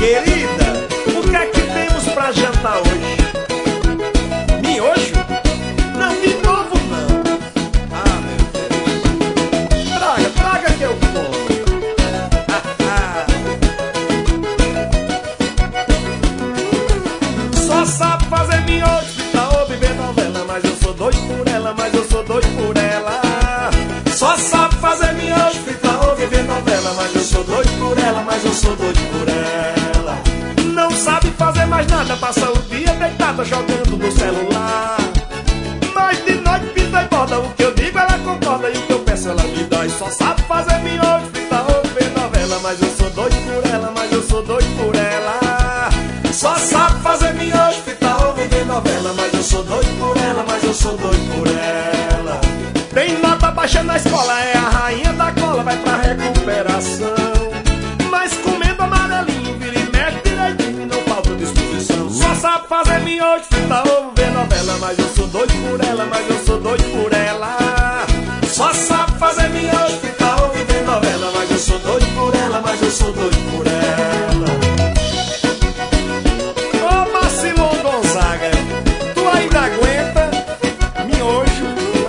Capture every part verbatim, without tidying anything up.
Querida, o que é que temos pra jantar hoje? Miojo? Não, de novo não. Ah, meu Deus. Traga, traga que eu como. Só sabe fazer miojo, fritar ou viver novela. Mas eu sou doido por ela, mas eu sou doido por ela. Só sabe fazer miojo, fritar ou viver novela. Mas eu sou doido por ela, mas eu sou doido por ela. Não sabe fazer mais nada, passa o dia deitada jogando no celular. Mas de noite pinta e borda, o que eu digo ela concorda e o que eu peço ela me dá. E só sabe fazer miojo, fritar ou ver novela. Mas eu sou doido por ela, mas eu sou doido por ela. Só sabe fazer miojo, fritar ou ver novela. Mas eu sou doido por ela, mas eu sou doido por ela. Tem nota baixa na escola, é a rainha da cola, vai pra recuperação. Mas comendo amarelinho, vira e mexe direitinho e não falta disposição. Só sabe fazer miojo, fritar ovo, ver novela. Mas eu sou doido por ela, mas eu sou doido por ela. Só sabe fazer miojo, fritar ovo, ver novela. Mas eu sou doido por ela, mas eu sou doido por ela. Ô Marcilon Gonzaga, tu ainda aguenta miojo?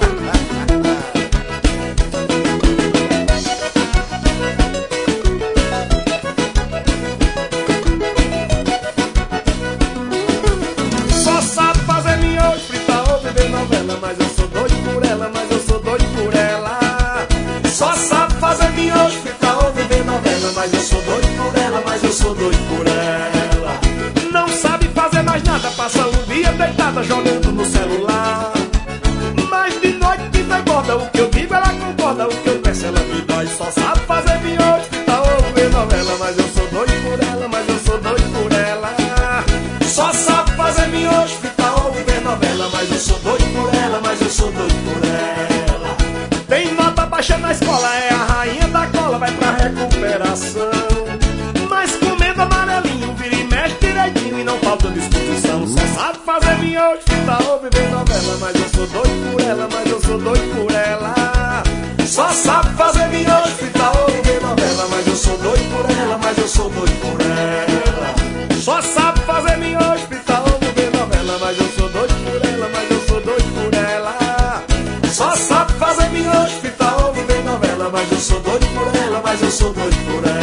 Mas eu sou doido por ela, mas eu sou doido por ela. Só sabe fazer miojo, fritar ou ver novela. Mas eu sou doido por ela, mas eu sou doido por ela. Não sabe fazer mais nada, passa o dia deitada jogando no celular. Mas de noite pinta e borda, o que eu digo ela concorda, o que eu peço ela me dá. E só sabe fazer miojo, fritar ou ver novela. Mas eu sou doido por ela, mas eu sou doido por ela. Só sabe fazer miojo, fritar ou ver novela. Mas eu sou doido por ela, mas eu sou doido por ela. Tem nota baixa na escola, é a rainha da cola, vai pra recuperação. Mas comendo amarelinho, vira e mexe direitinho e não falta disposição. Só sabe fazer miojo, fritar ou ver novela. Mas eu sou doido por ela, mas eu sou doido por ela. Só sabe fazer miojo, fritar ou ver novela. Mas eu sou doido por ela, mas eu sou doido por ela. Só sabe fazer miojo, fritar ou ver novela. Mas eu sou doido por ela, mas eu sou doido por ela. Só sabe fazer miojo, fritar ou ver novela. Mas eu sou doido por ela, mas eu sou doido por ela.